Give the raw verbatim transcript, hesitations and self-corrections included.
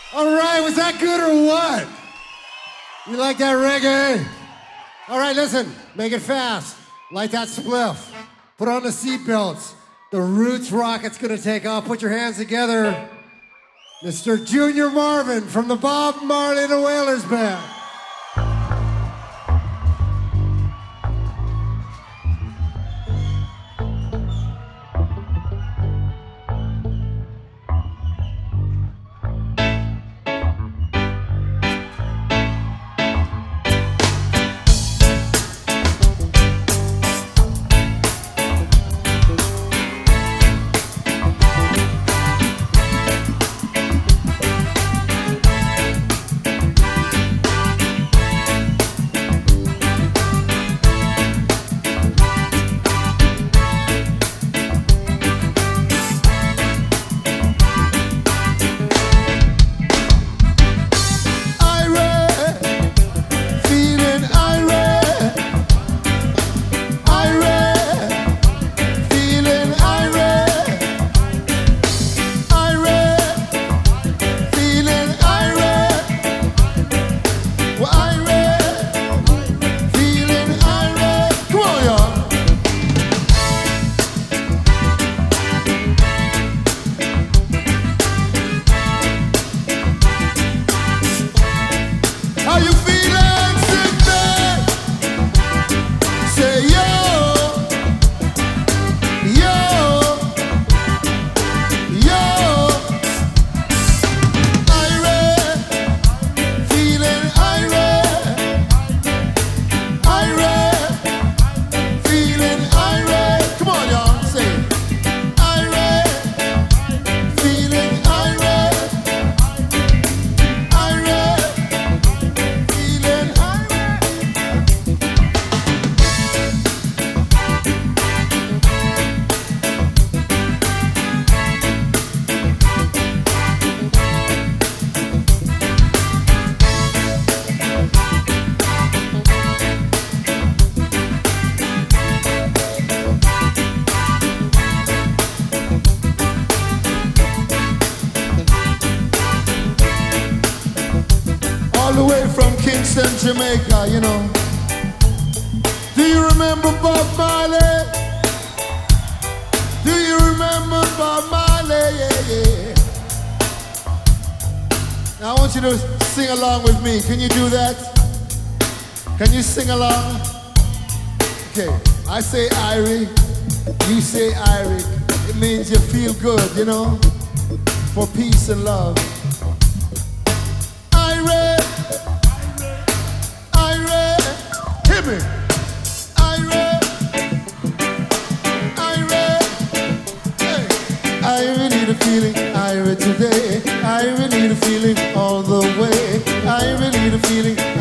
All right, was that good or what? You like that reggae? All right, listen, make it fast. Light that spliff. Put on the seatbelts. The Roots rocket's gonna take off. Put your hands together. Mister Junior Marvin from the Bob Marley and the Wailers Band. Jamaica, you know. Do you remember Bob Marley? Do you remember Bob Marley? Yeah, yeah. Now I want you to sing along with me. Can you do that? Can you sing along? Okay, I say Irie, you say Irie. It means you feel good, you know, for peace and love. Me. Ira, Ira, hey. I need a feeling, Ira today. I need a feeling all the way. I need a feeling.